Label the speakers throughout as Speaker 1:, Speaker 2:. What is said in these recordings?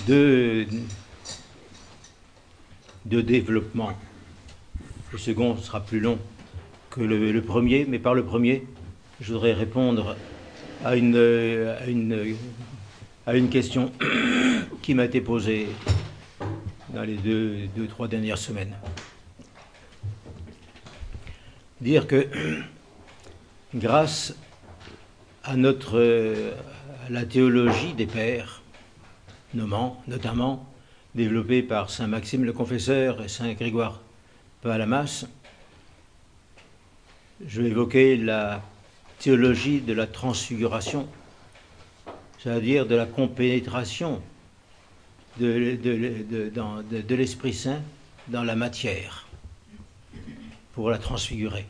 Speaker 1: de développement. Le second sera plus long que le premier, mais par le premier, je voudrais répondre à une question qui m'a été posée dans les deux, trois dernières semaines. Dire que grâce à la théologie des pères, notamment développée par saint Maxime le Confesseur et saint Grégoire Palamas, je vais évoquer la théologie de la transfiguration, c'est-à-dire de la compénétration de l'Esprit Saint dans la matière pour la transfigurer.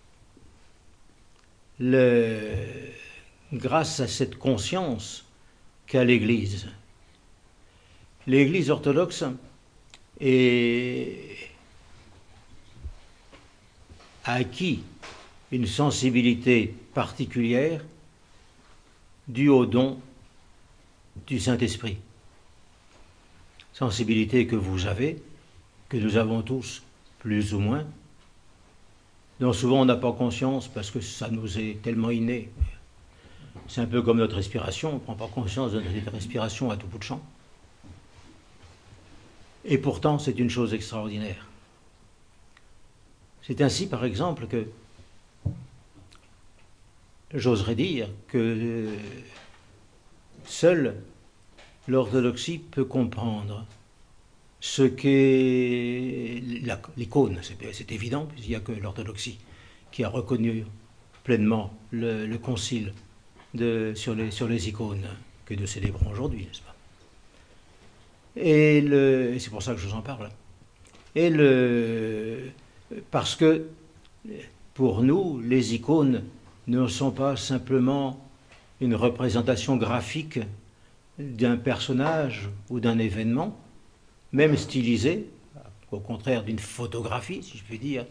Speaker 1: Grâce à cette conscience qu'a l'Église orthodoxe a acquis une sensibilité particulière due au don du Saint-Esprit. Sensibilité que vous avez, que nous avons tous, plus ou moins, dont souvent on n'a pas conscience parce que ça nous est tellement inné. C'est un peu comme notre respiration, on ne prend pas conscience de notre respiration à tout bout de champ. Et pourtant, c'est une chose extraordinaire. C'est ainsi, par exemple, que j'oserais dire que seule l'orthodoxie peut comprendre ce qu'est l'icône. C'est évident, puisqu'il n'y a que l'orthodoxie qui a reconnu pleinement le concile sur les icônes que nous célébrons aujourd'hui, n'est-ce pas? Et c'est pour ça que je vous en parle. Parce que pour nous, les icônes ne sont pas simplement une représentation graphique d'un personnage ou d'un événement, même stylisé, au contraire d'une photographie, si je puis dire,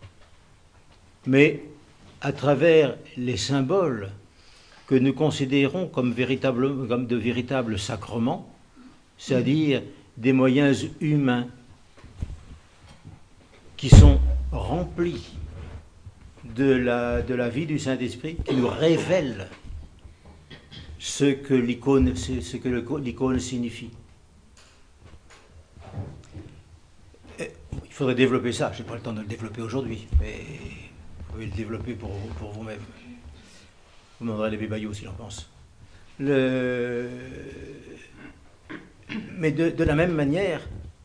Speaker 1: mais à travers les symboles que nous considérons comme de véritables sacrements, c'est-à-dire des moyens humains qui sont remplis de la vie du Saint-Esprit, qui nous révèlent ce que l'icône signifie. Il faudrait développer ça, je n'ai pas le temps de le développer aujourd'hui, mais vous pouvez le développer pour vous-même. Vous demanderez les bébayaux s'il en pense. Mais de la même manière,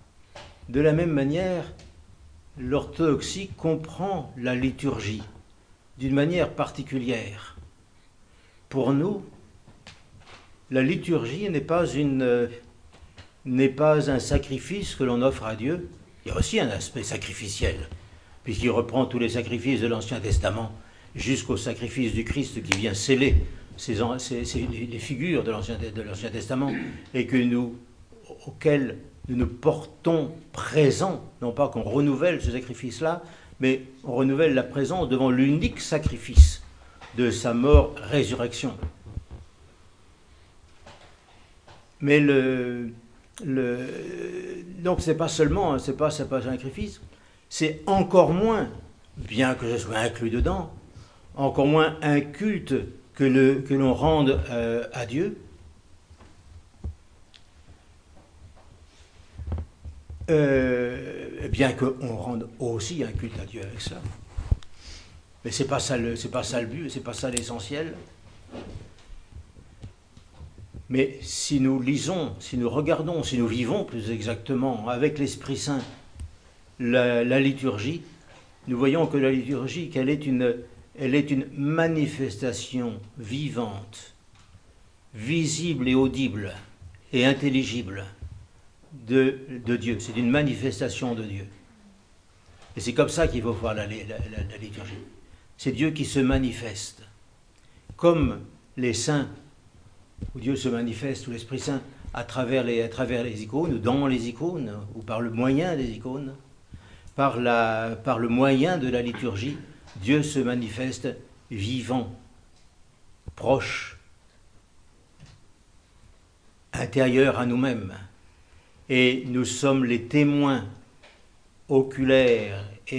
Speaker 1: l'orthodoxie comprend la liturgie d'une manière particulière. Pour nous, la liturgie n'est pas un sacrifice que l'on offre à Dieu. Il y a aussi un aspect sacrificiel, puisqu'il reprend tous les sacrifices de l'Ancien Testament jusqu'au sacrifice du Christ qui vient sceller les figures de l'Ancien Testament et auxquelles nous nous portons présents, non pas qu'on renouvelle ce sacrifice-là, mais on renouvelle la présence devant l'unique sacrifice de sa mort-résurrection. Mais donc c'est pas un sacrifice, c'est encore moins, bien que je sois inclus dedans, encore moins un culte que l'on rende à Dieu. Bien qu'on rende aussi un culte à Dieu avec ça. Mais c'est pas ça le but, c'est pas ça l'essentiel. Mais si nous lisons, si nous regardons, si nous vivons plus exactement avec l'Esprit Saint la liturgie, nous voyons que la liturgie, elle est une manifestation vivante, visible et audible et intelligible de Dieu. C'est une manifestation de Dieu. Et c'est comme ça qu'il faut voir la liturgie. C'est Dieu qui se manifeste. Comme les saints, où Dieu se manifeste, ou l'Esprit Saint, à travers les icônes, ou dans les icônes, ou par le moyen des icônes, par le moyen de la liturgie, Dieu se manifeste vivant, proche, intérieur à nous-mêmes, Et nous sommes les témoins oculaires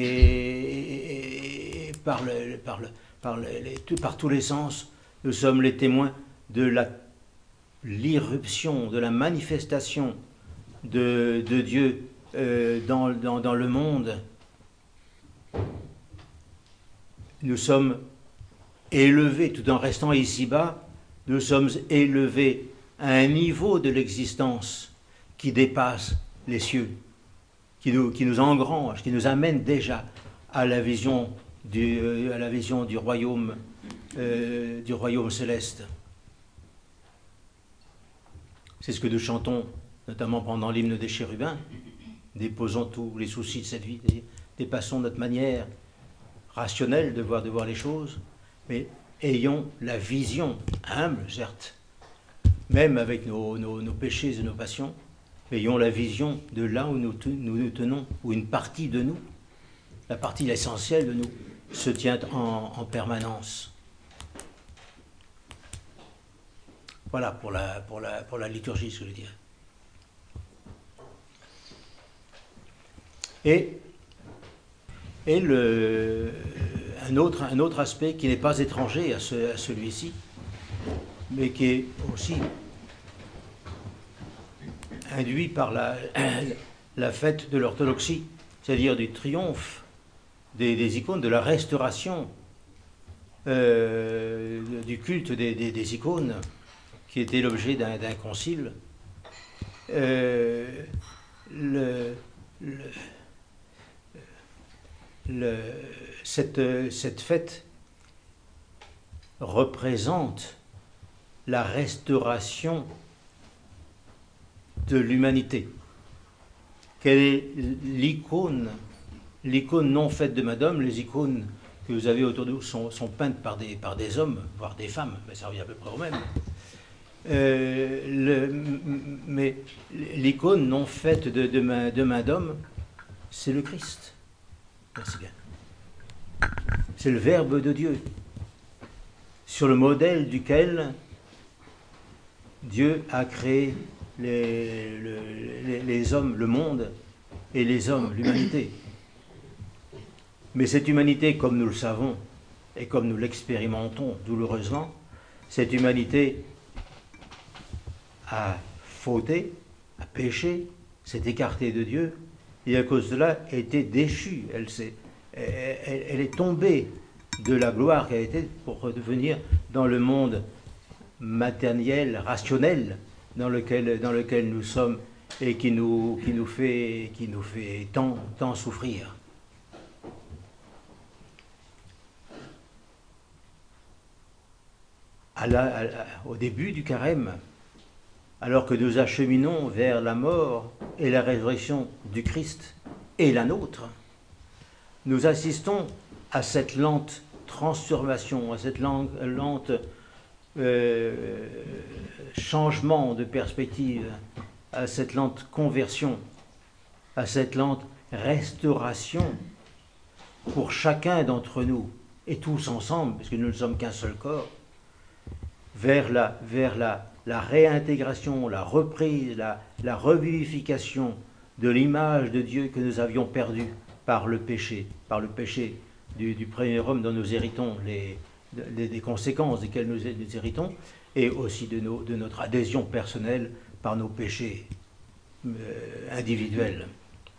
Speaker 1: et par tous les sens, nous sommes les témoins de l'irruption, de la manifestation de Dieu dans le monde. Nous sommes élevés, tout en restant ici-bas, nous sommes élevés à un niveau de l'existence qui dépasse les cieux, qui nous engrange, qui nous amène déjà à la vision du royaume céleste. C'est ce que nous chantons, notamment pendant l'hymne des chérubins. Déposons tous les soucis de cette vie, dépassons notre manière rationnelle de voir les choses, mais ayons la vision, humble certes, même avec nos péchés et nos passions, mais ayons la vision de là où nous tenons, où une partie de nous, la partie essentielle de nous, se tient en permanence. Voilà pour la liturgie, ce que je veux dire. Et un autre aspect qui n'est pas étranger à celui-ci, mais qui est aussi induit par la fête de l'orthodoxie, c'est-à-dire du triomphe des icônes, de la restauration du culte des icônes, qui était l'objet d'un concile. Cette fête représente la restauration de l'humanité. Quelle est l'icône non faite de Madame? Les icônes que vous avez autour de vous sont peintes par des hommes, voire des femmes, mais ça revient à peu près au même. Mais l'icône non faite de main d'homme, c'est le Christ. Merci bien. C'est le Verbe de Dieu, sur le modèle duquel Dieu a créé les hommes, le monde, et les hommes, l'humanité. Mais cette humanité, comme nous le savons, et comme nous l'expérimentons douloureusement, cette humanité a fauté, a péché, s'est écartée de Dieu, et à cause de cela a été déchue. Elle est tombée de la gloire qu'elle était pour redevenir dans le monde matériel, rationnel, dans lequel nous sommes et qui nous fait tant souffrir. Au début du carême, alors que nous acheminons vers la mort et la résurrection du Christ et la nôtre, nous assistons à cette lente transformation, à cette lente changement de perspective, à cette lente conversion, à cette lente restauration pour chacun d'entre nous, et tous ensemble, parce que nous ne sommes qu'un seul corps, vers la réintégration, la reprise, la revivification de l'image de Dieu que nous avions perdue par le péché du premier homme dont nous héritons des conséquences desquelles nous héritons, et aussi de notre adhésion personnelle par nos péchés individuels.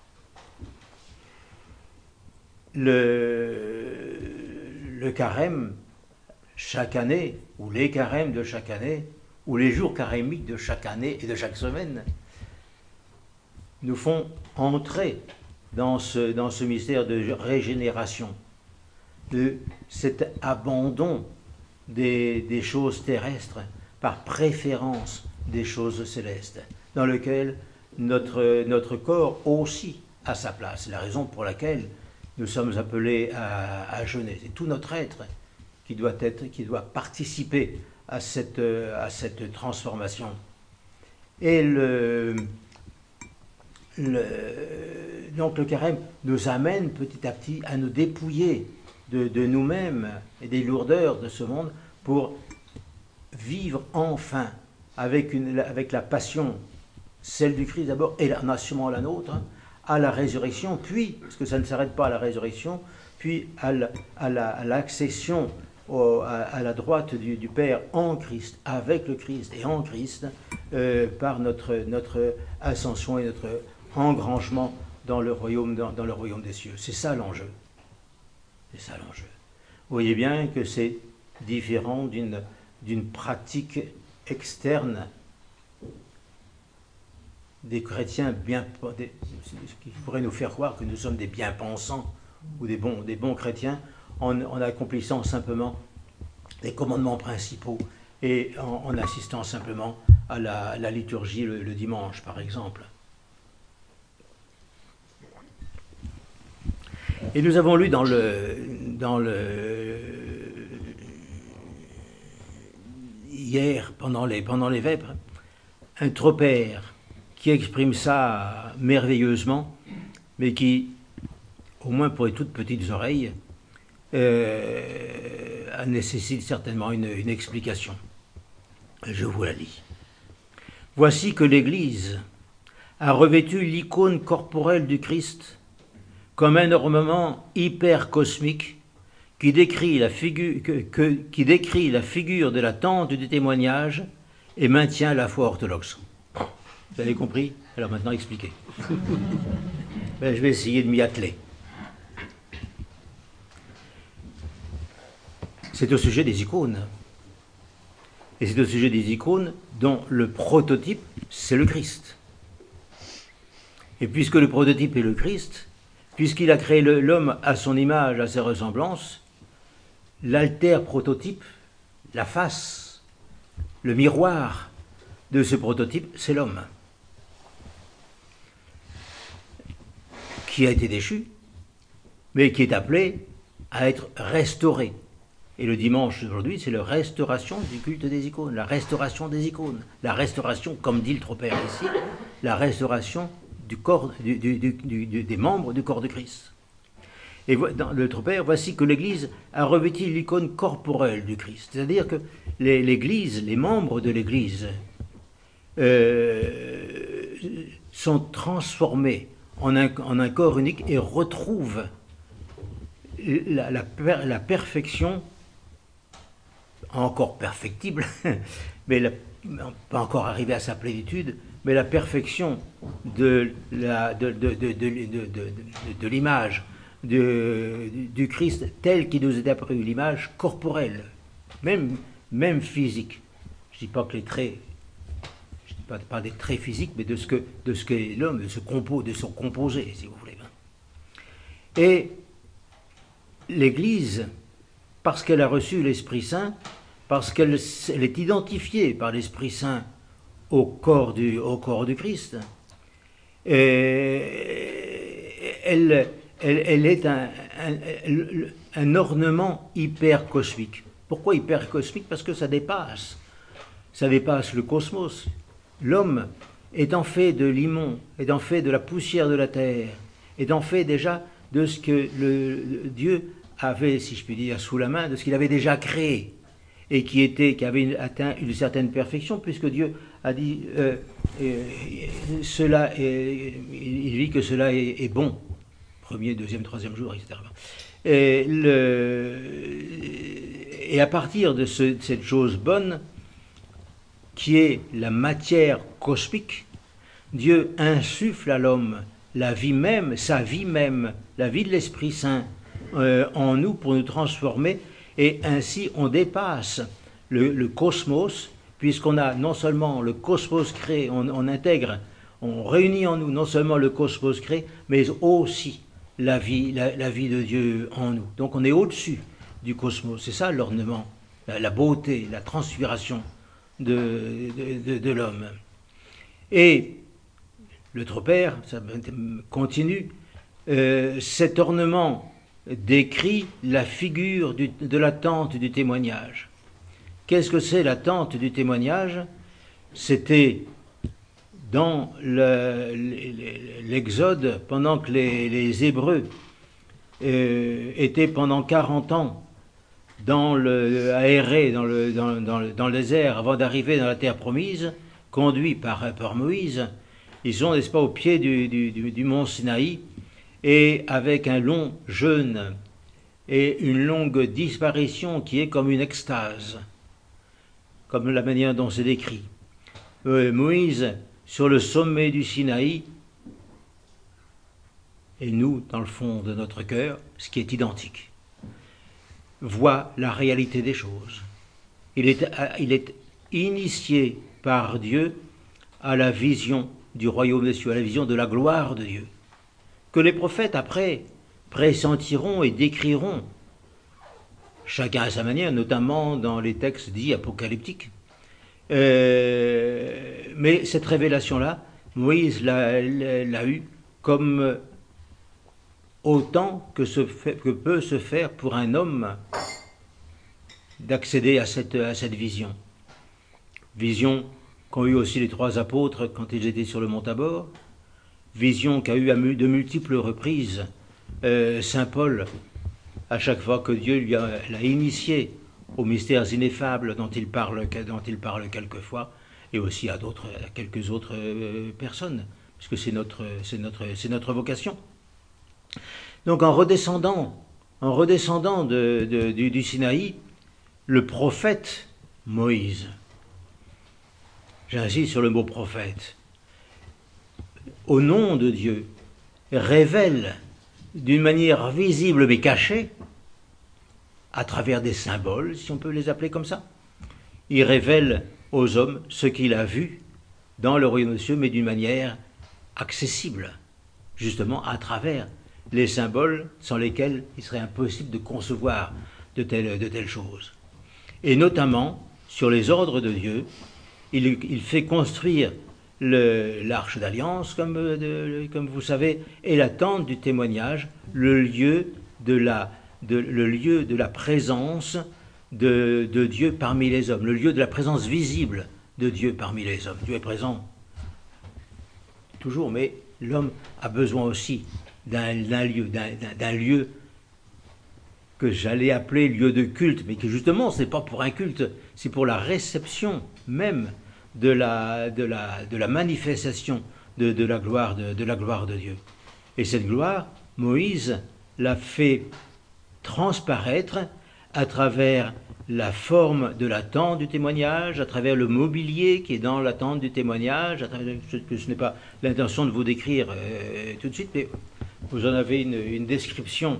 Speaker 1: Le carême, chaque année, ou les carèmes de chaque année, ou les jours carémiques de chaque année et de chaque semaine, nous font entrer dans ce mystère de régénération, de cet abandon des choses terrestres par préférence des choses célestes, dans lequel notre corps aussi a sa place. C'est la raison pour laquelle nous sommes appelés à jeûner. C'est tout notre être qui doit participer à cette transformation. Et donc le carême nous amène petit à petit à nous dépouiller de nous-mêmes et des lourdeurs de ce monde pour vivre enfin avec la passion celle du Christ d'abord, et sûrement la nôtre, hein, à la résurrection, puis, parce que ça ne s'arrête pas à la résurrection, puis à l'accession à la droite du Père en Christ, avec le Christ et en Christ, par notre ascension et notre engrangement dans le royaume des cieux. C'est ça l'enjeu. C'est ça l'enjeu. Vous voyez bien que c'est différent d'une pratique externe des chrétiens qui pourraient nous faire croire que nous sommes des bien-pensants ou des bons chrétiens en accomplissant simplement les commandements principaux et en assistant simplement à la liturgie le dimanche, par exemple. Et nous avons lu dans hier, pendant les vêpres, un tropère qui exprime ça merveilleusement, mais qui, au moins pour les toutes petites oreilles, nécessite certainement une explication. Je vous la lis. Voici que l'Église a revêtu l'icône corporelle du Christ comme un ornement hyper cosmique qui décrit la figure de la tente du témoignage et maintient la foi orthodoxe. Vous avez compris? Alors maintenant expliquez. Ben, je vais essayer de m'y atteler. C'est au sujet des icônes. Et c'est au sujet des icônes dont le prototype, c'est le Christ. Et puisque le prototype est le Christ, puisqu'il a créé l'homme à son image, à ses ressemblances, l'alter prototype, la face, le miroir de ce prototype, c'est l'homme. Qui a été déchu, mais qui est appelé à être restauré. Et le dimanche d'aujourd'hui, c'est la restauration du culte des icônes, la restauration des icônes, la restauration, comme dit le tropère ici, la restauration du corps, des membres du corps de Christ. Et dans le tropère, voici que l'Église a revêtu l'icône corporelle du Christ. C'est-à-dire que l'Église, les membres de l'Église sont transformés en un corps unique et retrouvent la perfection, encore perfectible, mais pas encore arrivé à sa plénitude, mais la perfection de l'image du Christ tel qu'il nous est apparu, l'image corporelle, même physique. Je ne dis pas que les traits, je ne dis pas des traits physiques, mais de ce qu'est l'homme, de son composé, si vous voulez. Et l'Église, parce qu'elle a reçu l'Esprit Saint, parce qu'elle est identifiée par l'Esprit Saint au corps du Christ, elle est un ornement hyper cosmique. Pourquoi hyper cosmique? Parce que ça dépasse le cosmos. L'homme étant fait de limon, étant fait de la poussière de la terre, étant fait déjà de ce que Dieu avait, si je puis dire, sous la main, de ce qu'il avait déjà créé, et qui avait atteint une certaine perfection, puisque Dieu a dit il dit que cela est bon, premier, deuxième, troisième jour, etc. Et à partir de cette chose bonne, qui est la matière cosmique, Dieu insuffle à l'homme la vie même, sa vie même, la vie de l'Esprit Saint en nous pour nous transformer, et ainsi on dépasse le cosmos, puisqu'on a non seulement le cosmos créé, on intègre, on réunit en nous non seulement le cosmos créé, mais aussi la vie de Dieu en nous. Donc on est au-dessus du cosmos, c'est ça l'ornement, la beauté, la transfiguration de l'homme. Et le tropère, ça continue, cet ornement décrit la figure de la tente du témoignage. Qu'est-ce que c'est la tente du témoignage? C'était dans l'Exode, pendant que les Hébreux étaient pendant 40 ans aérés dans le désert avant d'arriver dans la terre promise, conduits par Moïse, Ils sont, n'est-ce pas, au pied du mont Sinaï, et avec un long jeûne et une longue disparition qui est comme une extase, comme la manière dont c'est décrit. Moïse, sur le sommet du Sinaï, et nous, dans le fond de notre cœur, ce qui est identique, voit la réalité des choses. Il est initié par Dieu à la vision du royaume des cieux, à la vision de la gloire de Dieu, que les prophètes après pressentiront et décriront, chacun à sa manière, notamment dans les textes dits apocalyptiques. Mais cette révélation-là, Moïse l'a eue comme autant que peut se faire pour un homme d'accéder à cette vision. Vision qu'ont eu aussi les 3 apôtres quand ils étaient sur le mont Tabor, vision qu'a eu à de multiples reprises Saint Paul, à chaque fois que Dieu l'a initié aux mystères ineffables dont il parle quelquefois, et aussi à quelques autres personnes, puisque c'est notre vocation. Donc en redescendant du Sinaï, le prophète Moïse, j'insiste sur le mot prophète, au nom de Dieu, révèle d'une manière visible mais cachée, à travers des symboles, si on peut les appeler comme ça, il révèle aux hommes ce qu'il a vu dans le royaume des cieux, mais d'une manière accessible, justement à travers les symboles sans lesquels il serait impossible de concevoir de telles choses. Et notamment, sur les ordres de Dieu, il fait construire l'arche d'alliance, comme vous savez, et la tente du témoignage, le lieu de la présence de Dieu parmi les hommes, le lieu de la présence visible de Dieu parmi les hommes. Dieu est présent toujours, mais l'homme a besoin aussi d'un lieu que j'allais appeler lieu de culte, mais que justement ce n'est pas pour un culte, c'est pour la réception même de la manifestation de la gloire de Dieu. Et cette gloire, Moïse l'a fait transparaître à travers la forme de la tente du témoignage, à travers le mobilier qui est dans la tente du témoignage, à travers, ce n'est pas l'intention de vous décrire tout de suite, mais vous en avez une description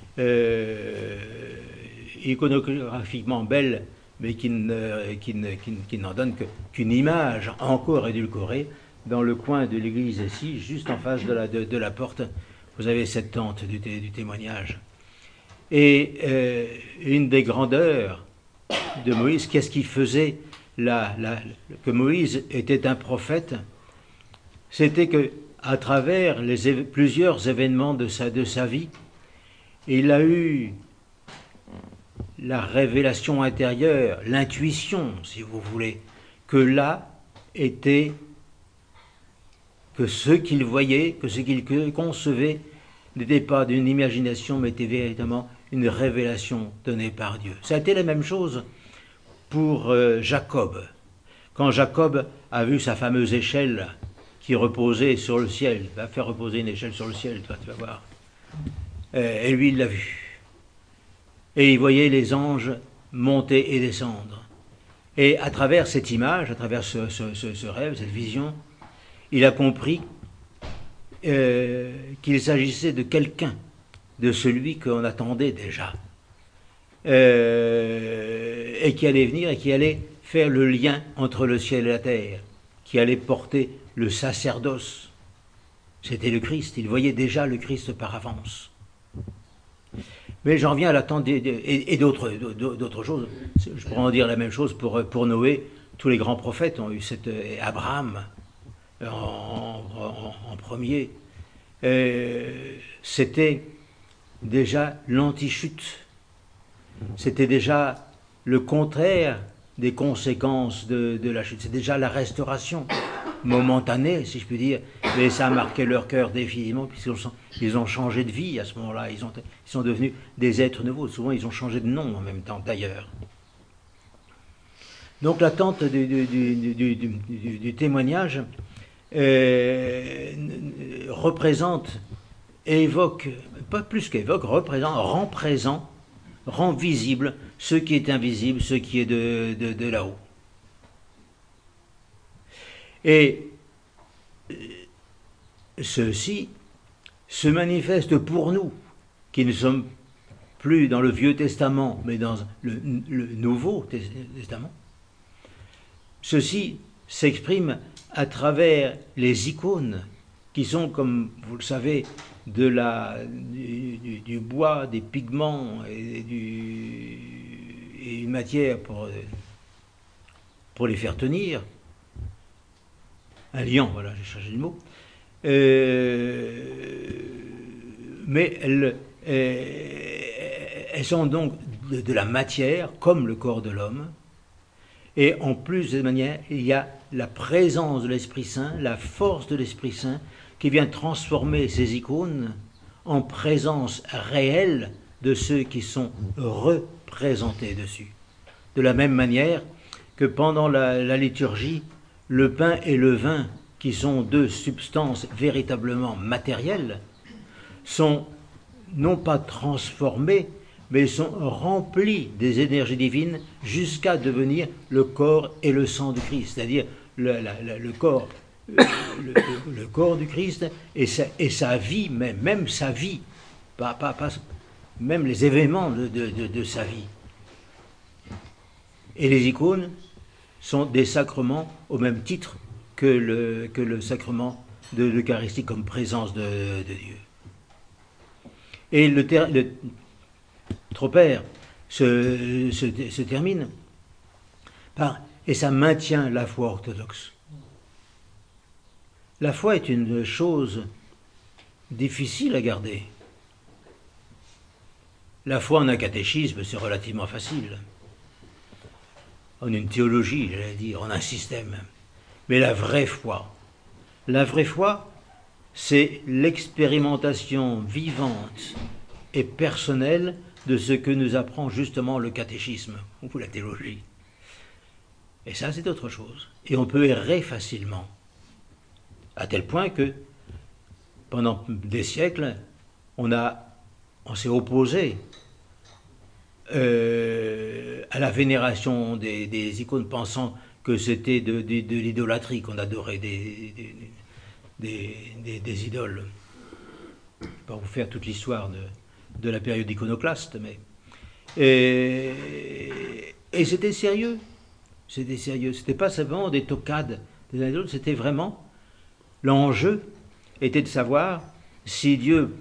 Speaker 1: iconographiquement belle, mais qui n'en donne qu'une image encore édulcorée. Dans le coin de l'église ici, juste en face de la porte, vous avez cette tente du témoignage. Et une des grandeurs de Moïse, qu'est-ce qui faisait que Moïse était un prophète? C'était que à travers plusieurs événements de sa vie, il a eu la révélation intérieure, l'intuition, si vous voulez, que là était que ce qu'il voyait, que ce qu'il concevait n'était pas d'une imagination, mais était véritablement une révélation donnée par Dieu. Ça a été la même chose pour Jacob. Quand Jacob a vu sa fameuse échelle qui reposait sur le ciel, il va faire reposer une échelle sur le ciel, tu vas voir. Et lui, il l'a vu. Et il voyait les anges monter et descendre. Et à travers cette image, à travers ce rêve, cette vision, il a compris qu'il s'agissait de quelqu'un, de celui qu'on attendait déjà, et qui allait venir et qui allait faire le lien entre le ciel et la terre, qui allait porter le sacerdoce. C'était le Christ, il voyait déjà le Christ par avance. Mais j'en viens à l'attente et d'autres choses. Je pourrais en dire la même chose pour Noé. Tous les grands prophètes ont eu Abraham en premier. C'était déjà l'antichute. C'était déjà le contraire des conséquences de la chute. C'est déjà la restauration momentanée, si je puis dire. Mais ça a marqué leur cœur définitivement, puisqu'ils ont changé de vie à ce moment-là. Ils sont devenus des êtres nouveaux. Souvent, ils ont changé de nom en même temps, d'ailleurs. Donc l'attente du témoignage représente, évoque, pas plus qu'évoque, représente, rend présent, rend visible ce qui est invisible, ce qui est de là-haut. Et ceci se manifeste pour nous, qui ne sommes plus dans le Vieux Testament, mais dans le Nouveau Testament. Ceci s'exprime à travers les icônes, qui sont, comme vous le savez, du bois, des pigments et une matière pour les faire tenir. Un liant, voilà, j'ai cherché le mot. Mais elles sont donc de la matière, comme le corps de l'homme. Et en plus de manière, il y a la présence de l'Esprit Saint, la force de l'Esprit Saint, qui vient transformer ces icônes en présence réelle de ceux qui sont représentés dessus. De la même manière que pendant la liturgie, le pain et le vin, qui sont deux substances véritablement matérielles, sont non pas transformés, mais sont remplis des énergies divines jusqu'à devenir le corps et le sang du Christ, c'est-à-dire le corps du Christ et sa vie, même sa vie, même les événements de sa vie. Et les icônes sont des sacrements au même titre que le sacrement de l'Eucharistie comme présence de Dieu. Et le tropère se termine par « et ça maintient la foi orthodoxe ». La foi est une chose difficile à garder. La foi en un catéchisme, c'est relativement facile. En une théologie, j'allais dire, en un système. Mais la vraie foi, c'est l'expérimentation vivante et personnelle de ce que nous apprend justement le catéchisme ou la théologie. Et ça, c'est autre chose. Et on peut errer facilement, à tel point que pendant des siècles, on s'est opposé à la vénération des icônes, pensant que c'était de l'idolâtrie, qu'on adorait des idoles. Je ne vais pas vous faire toute l'histoire de la période iconoclaste, mais et c'était sérieux. C'était pas simplement des toccades des uns et des autres, c'était vraiment l'enjeu était de savoir si Dieu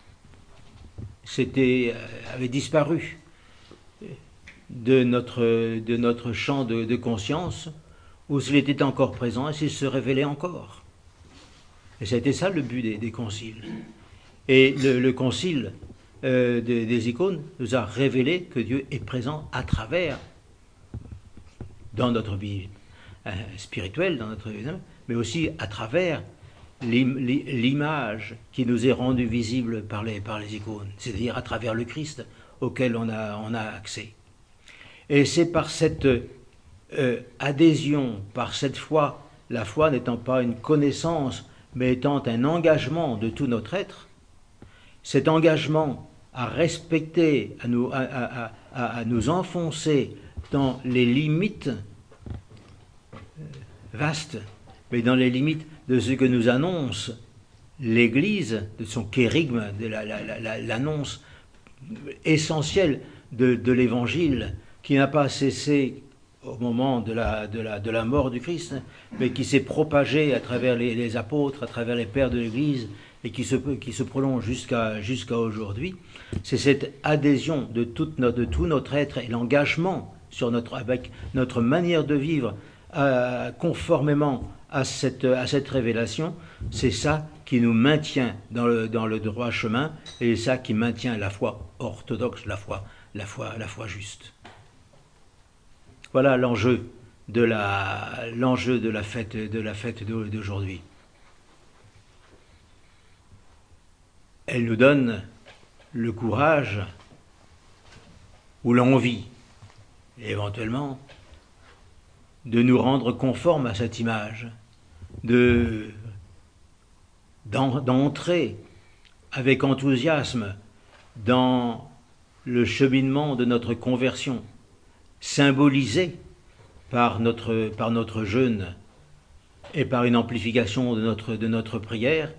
Speaker 1: avait disparu de notre champ de conscience, ou s'il était encore présent et s'il se révélait encore. Et c'était ça le but des conciles. Et le concile des icônes nous a révélé que Dieu est présent à travers, dans notre vie spirituelle, dans notre vie, mais aussi à travers l'image qui nous est rendue visible par les icônes, c'est-à-dire à travers le Christ auquel on a accès. Et c'est par cette adhésion, par cette foi, la foi n'étant pas une connaissance, mais étant un engagement de tout notre être, cet engagement à respecter, à nous enfoncer dans les limites vastes, mais dans les limites de ce que nous annonce l'Église, de son kérigme, de l'annonce essentielle de l'Évangile, qui n'a pas cessé au moment de la mort du Christ, mais qui s'est propagé à travers les apôtres, à travers les pères de l'Église, et qui se prolonge jusqu'à aujourd'hui. C'est cette adhésion de tout notre être et l'engagement avec notre manière de vivre conformément à cette révélation, c'est ça qui nous maintient dans le droit chemin, et c'est ça qui maintient la foi orthodoxe, la foi juste. Voilà l'enjeu de la fête d'aujourd'hui. Elle nous donne le courage ou l'envie, éventuellement, de nous rendre conformes à cette image, d'entrer avec enthousiasme dans le cheminement de notre conversion, symbolisé par notre jeûne et par une amplification de notre prière,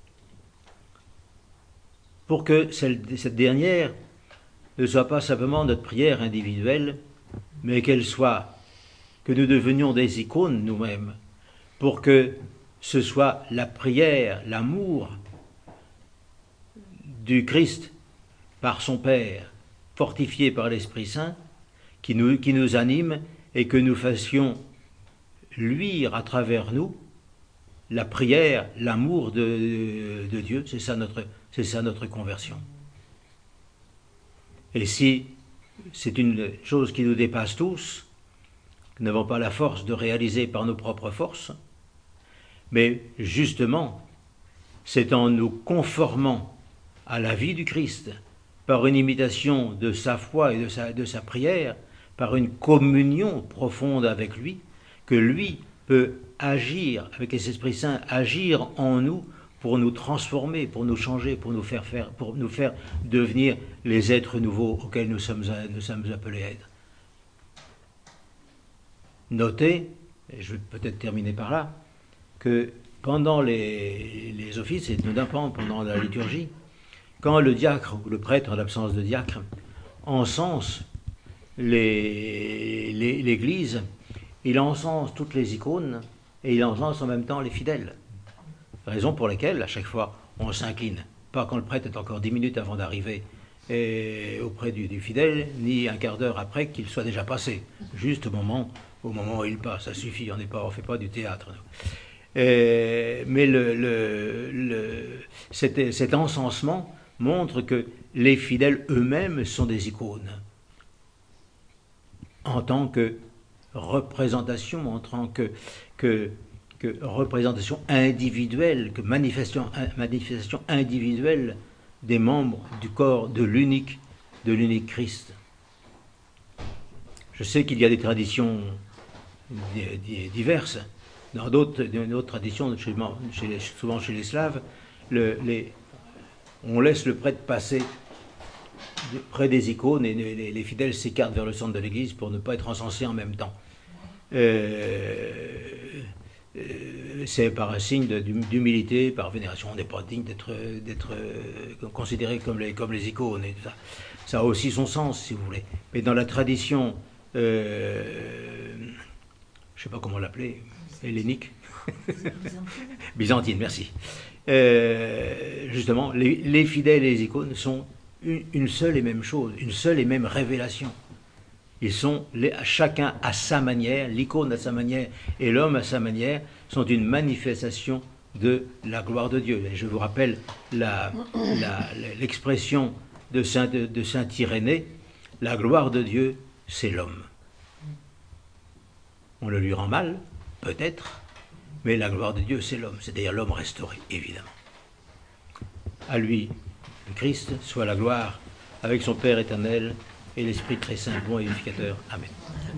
Speaker 1: pour que cette dernière ne soit pas simplement notre prière individuelle, mais que nous devenions des icônes nous-mêmes, pour que ce soit la prière, l'amour du Christ par son Père, fortifié par l'Esprit Saint, qui nous anime et que nous fassions luire à travers nous la prière, l'amour de Dieu. C'est ça notre conversion. Et si c'est une chose qui nous dépasse tous, que nous n'avons pas la force de réaliser par nos propres forces, mais justement, c'est en nous conformant à la vie du Christ, par une imitation de sa foi et de sa prière, par une communion profonde avec lui, que lui peut agir, avec les esprits saints, agir en nous pour nous transformer, pour nous changer, pour nous faire devenir les êtres nouveaux auxquels nous sommes appelés à être. Notez, et je vais peut-être terminer par là, que pendant les offices, et notamment pendant la liturgie, quand le diacre ou le prêtre, en l'absence de diacre, encense l'église, il encense toutes les icônes et il encense en même temps les fidèles. Raison pour laquelle, à chaque fois, on s'incline. Pas quand le prêtre est encore 10 minutes avant d'arriver auprès du fidèle, ni un quart d'heure après qu'il soit déjà passé. Juste au moment où il passe, ça suffit, on ne fait pas du théâtre. Mais cet encensement montre que les fidèles eux-mêmes sont des icônes. En tant que représentation, en tant que représentation individuelle, que manifestation individuelle des membres du corps de l'unique Christ. Je sais qu'il y a des traditions diverses. Dans d'autres traditions, souvent chez les Slaves, on laisse le prêtre passer près des icônes et les fidèles s'écartent vers le centre de l'église pour ne pas être encensés en même temps. C'est par un signe d'humilité, par vénération. On n'est pas digne d'être considéré comme les icônes et tout ça. Ça a aussi son sens, si vous voulez. Mais dans la tradition, je ne sais pas comment l'appeler, hellénique, byzantine, merci. Justement, les fidèles et les icônes sont une seule et même chose, une seule et même révélation. Ils sont chacun à sa manière, l'icône à sa manière et l'homme à sa manière, sont une manifestation de la gloire de Dieu. Et je vous rappelle l'expression de saint Irénée, la gloire de Dieu, c'est l'homme. On le lui rend mal, peut-être, mais la gloire de Dieu, c'est l'homme, c'est-à-dire l'homme restauré, évidemment. À lui, le Christ, soit la gloire avec son Père éternel et l'Esprit très saint, bon et unificateur. Amen.